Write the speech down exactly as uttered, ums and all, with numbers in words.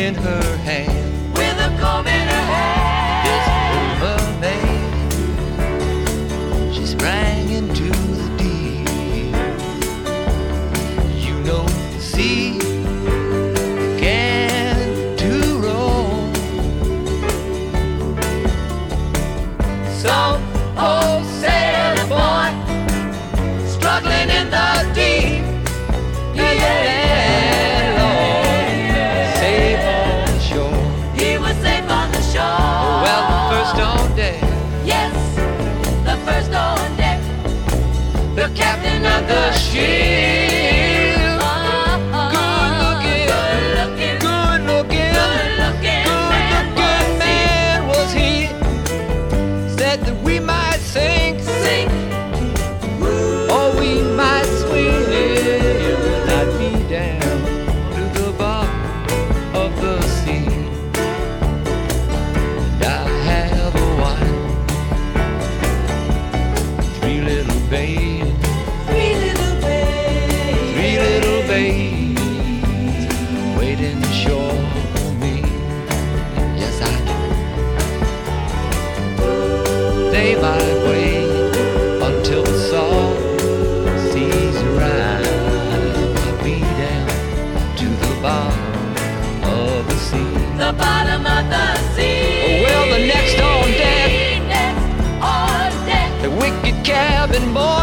in her hand. With a comb in her hand. This little mermaid, she sprang into the deep. You know the sea began to roll. Some old sailor boy struggling in the deep. Yeah, Lord, safe on the shore. He was safe on the shore. Well, the first on deck, yes, the first on deck, the captain of the ship. Good looking, good looking, good looking, good looking man good-looking was man was he. Said that we might sink, sink, or we might swim. I'd be down to the bottom of the sea. And I have a wife, three little babes, three little babes, three little babes waiting ashore for me. Yes, I do. They might wait until the salt seas arrive. I'll be down to the bottom of the sea. the bottom of the sea. Well, the next on deck, Next on deck, the wicked cabin boy